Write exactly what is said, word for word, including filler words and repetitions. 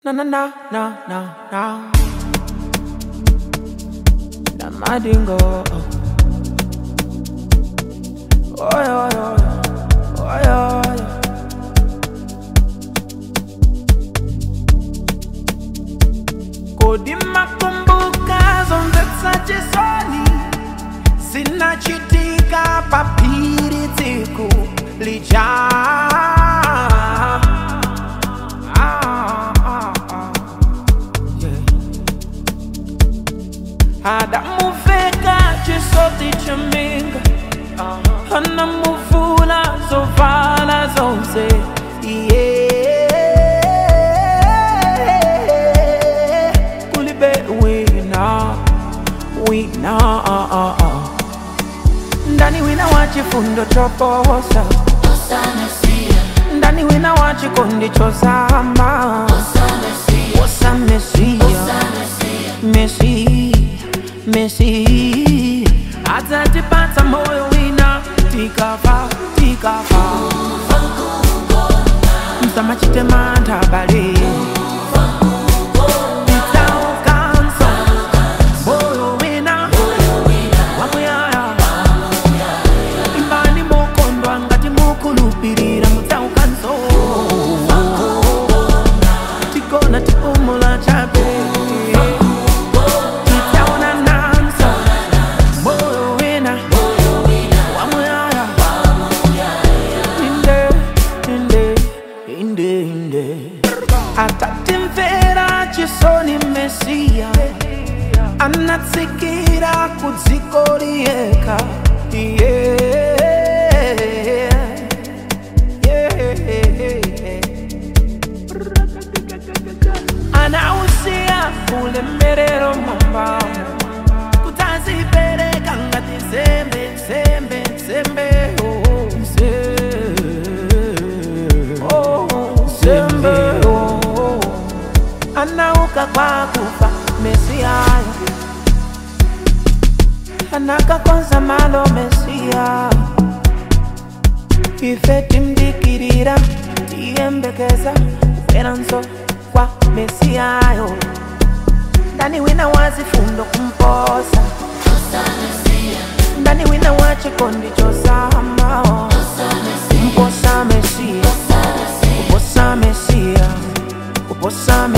Na na na na na na. Na madingo. Oh yo yo. Oh yo yo. Kodi makumbuka zonde chisoni. Sina chitika papiri tiku lija. Ada muveka chisoti chaminga Hana muvula zovala zonse Yeah Kulibe wina Wina Ndani wina wachifundo choposa Ndani wina wachikondi chosama Osa Mesia Mesia Messi Atati pata moyo wina Tikafa, tikafa Msama chite manta bali Itao kanso Moyo wina Wamuyaya Imbani mokondo angati mukulupirira Mutao kanso Tikona tipumula chape Atatimvera chisoni Mesia Anatsikira kudzikorieka Yeah Yeah Anausia ulemerero mambamo Kutazipereka ngati zembe zembe zembe Oh zembe Oh Anauka kwa kufa Mesia Anaka konza malo Mesia Ifeti mdikirira Tiembekeza Uperanzo kwa Mesia Ndani wina wazifundo kumposa Ndani wina wachikondi chosama Mposa Mesia Uposa Mesia Uposa Mesia